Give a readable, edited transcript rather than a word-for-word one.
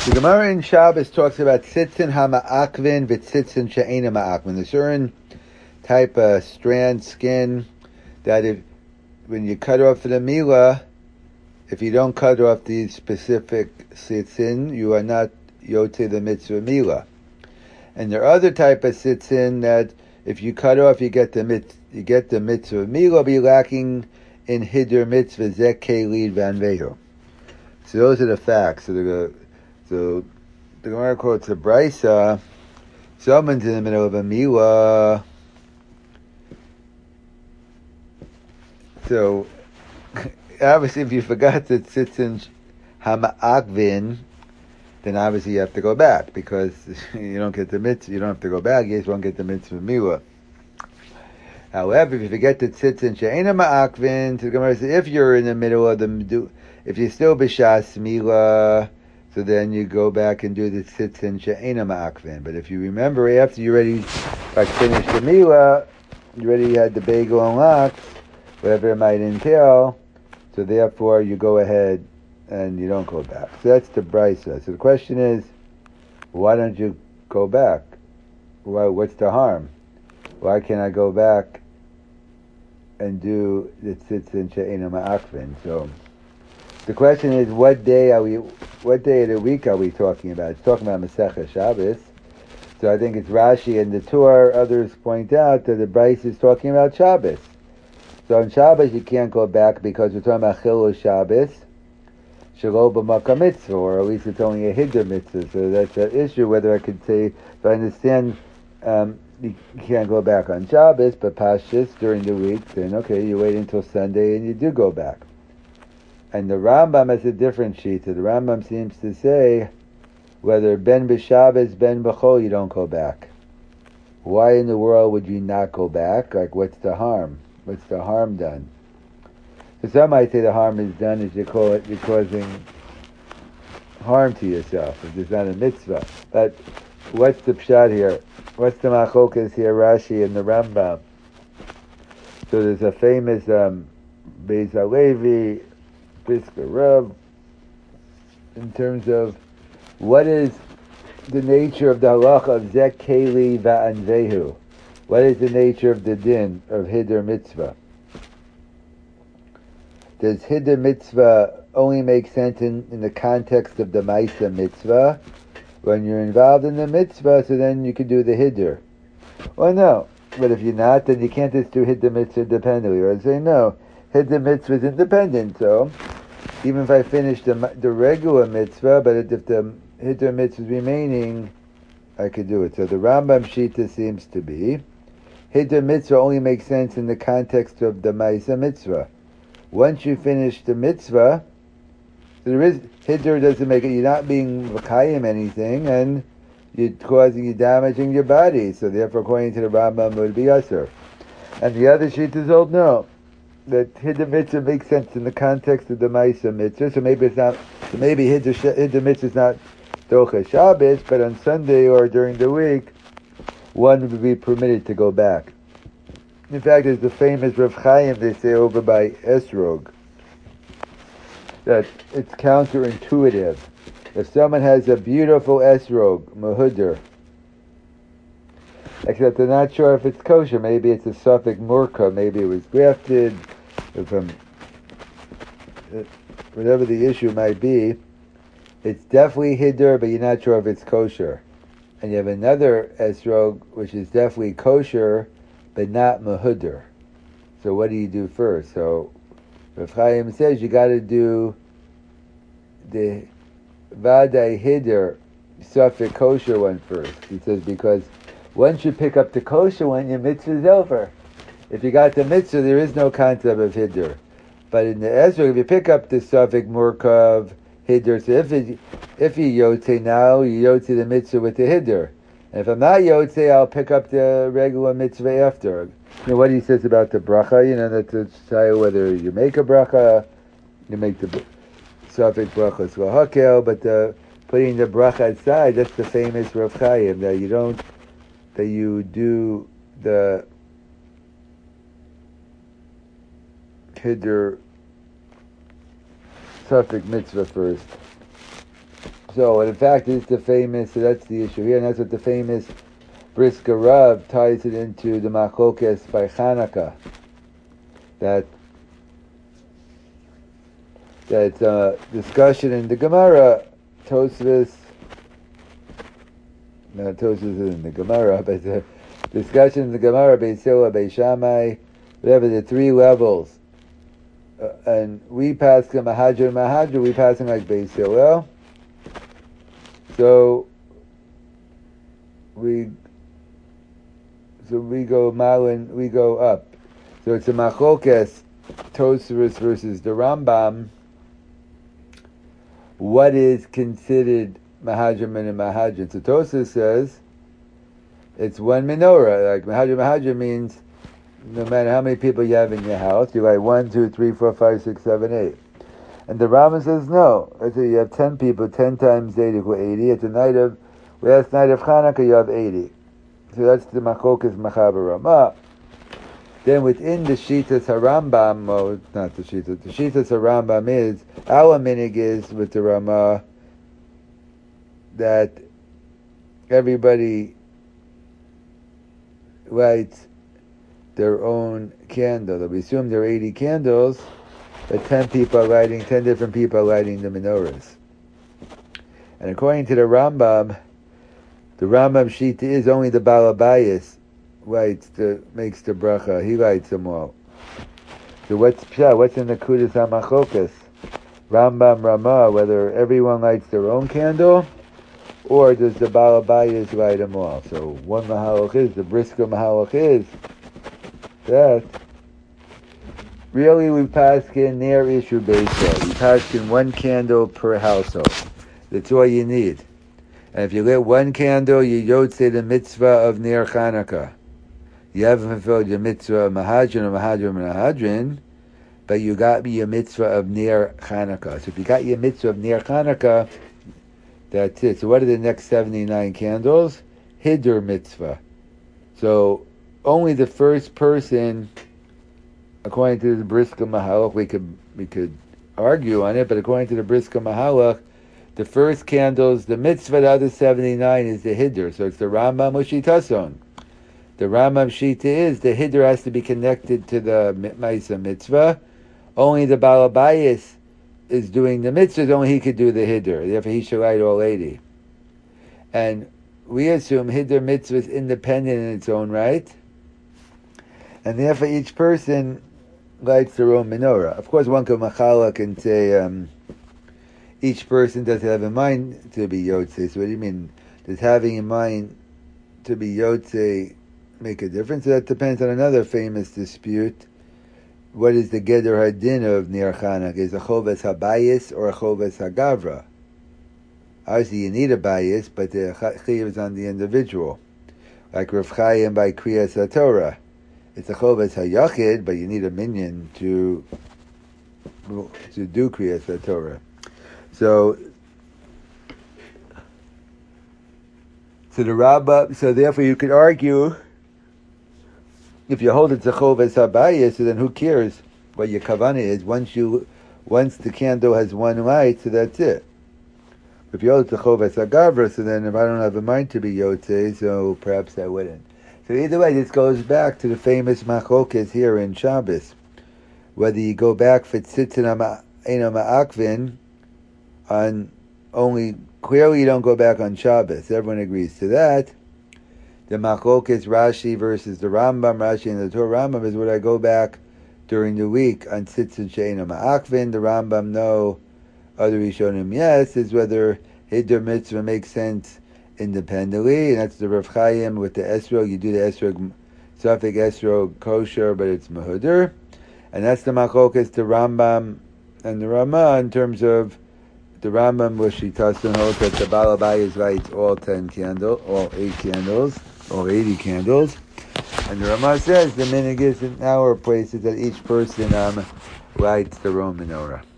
The Gemara in Shabbos talks about tzitzin hama'akvin v'tzitzin she'ena ma'akvin. There's a certain type of strand skin that when you cut off the milah, if you don't cut off the specific tzitzin, you are not yotze the mitzvah milah. And there are other type of tzitzin that if you cut off, you get the mitzvah milah, be lacking in hidur mitzvah zek kelid vanvehu. So those are the facts. So the Gemara quotes a brisa. Someone's in the middle of a milah. So obviously, if you forgot that tzitzin hama'akvin, then obviously you have to go back because you don't get the mitzvah. You don't have to go back. You just won't get the mitzvah milah. However, if you forget the tzitzin she'ena ma'akvin, the Gemara says if you're in the middle of if you're still b'shas milah, so then you go back and do the tzitzin she'ena ma'akvin. But if you remember, after you already finished the milah, you already had the bagel and lox, whatever it might entail. So therefore, you go ahead and you don't go back. So that's the brisa. So the question is, why don't you go back? What's the harm? Why can't I go back and do the tzitzin she'ena ma'akvin? So the question is, what day of the week are we talking about? It's talking about Masechah Shabbos. So I think it's Rashi and the Torah. Others point out that the brisa is talking about Shabbos. So on Shabbos you can't go back because we're talking about Chilul Shabbos, Shelo b'Makom Mitzvah, or at least it's only a Hidur Mitzvah. So that's an issue whether I could say, if I understand, you can't go back on Shabbos, but Pashtus during the week, then okay, you wait until Sunday and you do go back. And the Rambam has a different sheet. So the Rambam seems to say whether ben b'Shabbos, ben b'Chol, you don't go back. Why in the world would you not go back? Like, what's the harm? What's the harm done? So some might say the harm is done as you're causing harm to yourself. If there's not a mitzvah. But what's the pshat here? What's the machokas here, Rashi and the Rambam? So there's a famous Beis HaLevi, Piska Rav, in terms of what is the nature of the halacha of zek keli va'anvehu. What is the nature of the din of hidur mitzvah? Does hidur mitzvah only make sense in the context of the ma'isa mitzvah? When you're involved in the mitzvah, so then you can do the hidur. Well, no. But if you're not, then you can't just do hidur mitzvah independently. Or I say, no, hidur mitzvah is independent. So even if I finish the regular mitzvah, but if the hidur mitzvah is remaining, I could do it. So the Rambam Shita seems to be hidur mitzvah only makes sense in the context of the ma'isa mitzvah. Once you finish the mitzvah, there is hidur doesn't make it. You're not being v'kayim anything, and you're damaging your body. So therefore, according to the Rambam, it would be usher. And the other sheet is old. No, that hidur mitzvah makes sense in the context of the ma'isa mitzvah. So maybe it's not. So maybe hidur mitzvah is not docha Shabbos, but on Sunday or during the week, one would be permitted to go back. In fact, there's the famous Rav Chaim they say over by Esrog that it's counterintuitive. If someone has a beautiful esrog, mahudr, except they're not sure if it's kosher, maybe it's a suffix murka, maybe it was grafted, whatever the issue might be, it's definitely hidur, but you're not sure if it's kosher. And you have another esrog, which is definitely kosher, but not mahudr. So what do you do first? So Rav Chaim says you got to do the Vadai Hider suffix kosher one first. He says because once you pick up the kosher one, your mitzvah is over. If you got the mitzvah, there is no concept of Hider. But in the Ezra, if you pick up the suffix Murkav Hider, so if you yotze now, you yotze the mitzvah with the Hider. And if I'm not yotze, I'll pick up the regular mitzvah after. What he says about the bracha, that's to whether you make a bracha, you make the suffix bracha hakel, but putting the bracha aside, that's the famous Rav Chaim, that you do the hidur suffix mitzvah first. So, in fact, it's the famous, so that's the issue here, and that's what the famous Brisker Rav ties it into the Machlokes by Chanukah. That discussion in the Gemara, Tosfos, not Tosfos in the Gemara, but the discussion in the Gemara, Beis Hillel, Beis Shammai, whatever, the three levels. And we pass the Mahadra, we passing like Beis Hillel. So we go Malin, we go up. So it's a Machlokes, Tosfos versus the Rambam. What is considered Mahadrim and Mahadrim? So Tosfos says it's one menorah. Like Mahadrim means no matter how many people you have in your house, you like 1, 2, 3, 4, 5, 6, 7, 8. And the Rambam says no. Let's say you have 10 people, 10 times 8 equals 80. At the night of Chanukah, you have 80. So that's the Machlokes Machaber Ramah. Then within the Shitas HaRambam, not the Shitas HaRambam is, our minig is with the Ramah that everybody lights their own candle. We assume there are 80 candles, but 10 different people are lighting the menorahs. And according to the Rambam Shita is only the Baal Habayis makes the bracha. He lights them all. So what's in the Kudas HaMachlokas? Rambam Ramah, whether everyone lights their own candle, or does the Baal Habayis light them all? So one Mahalach is, the Brisker Mahalach is, that really we pass in near issue based. We pass in one candle per household. That's all you need. And if you lit one candle, you yotze the mitzvah of Ner Chanukah. You haven't fulfilled your mitzvah of Mahadrin, but you got your mitzvah of Ner Chanukah. So if you got your mitzvah of Ner Chanukah, that's it. So what are the next 79 candles? Hiddur mitzvah. So only the first person, according to the Brisker Mahalach, we could argue on it, but according to the Brisker Mahalach, the first candles, the mitzvah, the other 79 is the Hiddur. So it's the Rambam Ushitason. The Rambam Shita is, the Hiddur has to be connected to the Maisa mitzvah. Only the Baal Habayis is doing the mitzvahs, only he could do the Hiddur. Therefore he should light all 80. And we assume Hiddur mitzvah is independent in its own right. And therefore each person lights their own menorah. Of course one could machalak and say, each person doesn't have in mind to be Yotze. So what do you mean? Does having in mind to be Yotze make a difference? So that depends on another famous dispute. What is the Geder Hadin of Ner Chanukah? Is a Choves HaBayis or a Choves HaGavra? Obviously you need a bayis, but the Chiyuv is on the individual. Like Rav Chaim by Kriyas HaTorah. It's a Choves HaYachid, but you need a minyan to do Kriyas HaTorah. So the Rabbah, so therefore you could argue, if you hold it's a Choves HaBayis, so then who cares what your kavanah is? Once the candle has one light, so that's it. If you hold it's a Choves HaGavra, so then if I don't have a mind to be Yotzei, so perhaps I wouldn't. So either way, this goes back to the famous Machlokes here in Shabbos. Whether you go back for Tzitzin Eino Ma'akvin, on only, clearly you don't go back on Shabbos. Everyone agrees to that. The Machlokes Rashi versus the Rambam, Rashi and the Torah Rambam is would I go back during the week on Tzitzin She'eino Ma'akvin. The Rambam no, other Rishonim yes, is whether Hiddur Mitzvah makes sense independently, and that's the Rav Chaim with the Esrog. You do the Esrog, Safek Esrog kosher, but it's Mahudr. And that's the Machlokes, the Rambam and the Ramah in terms of the Rambam was Shitason holds that the Baal Habayis lights all 10 candles, all 8 candles, all 80 candles. And the Ramah says the minig is in our places that each person lights their own menorah.